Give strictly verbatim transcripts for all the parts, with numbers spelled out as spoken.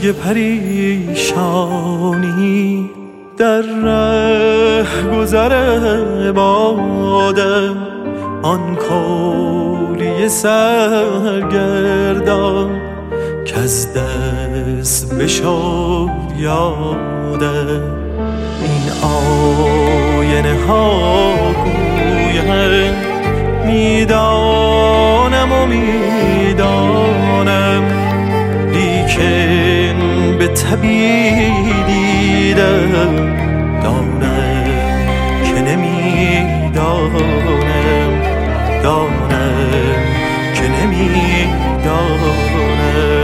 برگ پریشانی در ره گذر بادم، آن کولی سرگردان که از دست بشد یادم. این آینه ها گویم میدانم و میدانم، لیکن به طبیع دیدم دانم که نمیدانم، دانم که نمیدانم.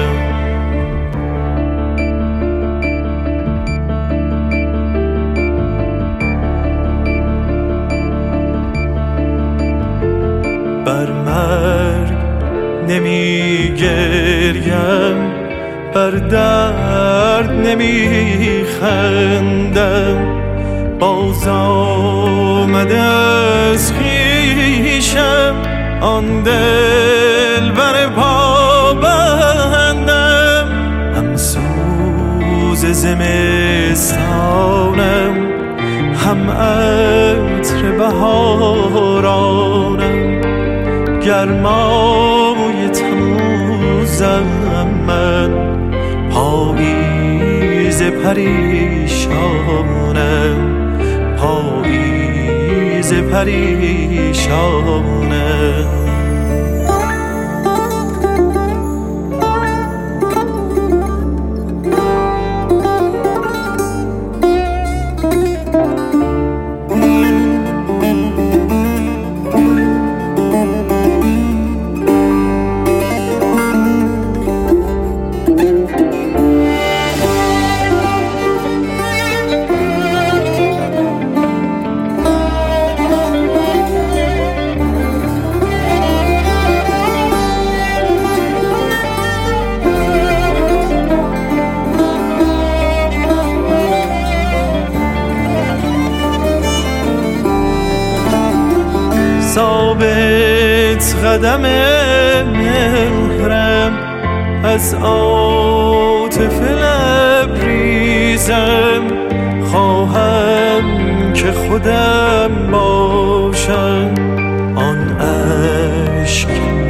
بر مرگ نمی گریم، بر درد نمی خندم، باز آمده از خویشم آن دل بر پا بندم. هم سوز زمستانم، هم عطر بهارانم، گرمای تموزم من، پاییز پریشانم، پاییز پریشانم. ثابت قدم مهرم، از عاطفه لبریزم، خواهم که خودم باشم آن اشک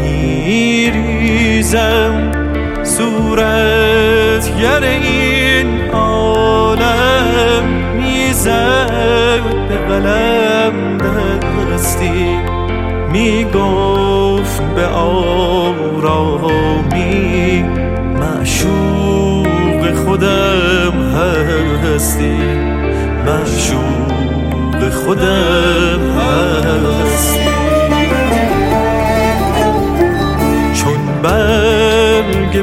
میریزم. صورتگر این عالم میزد به قلم دستی، می گفت به آرامی معشوق خودم هستی، معشوق خودم هستی. چون برگ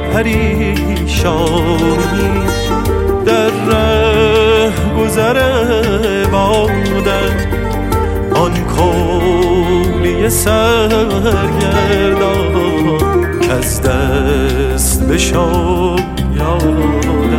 پریشانی در ره گذر بادم، آن کولی سرگردان که از دست بشد یادم.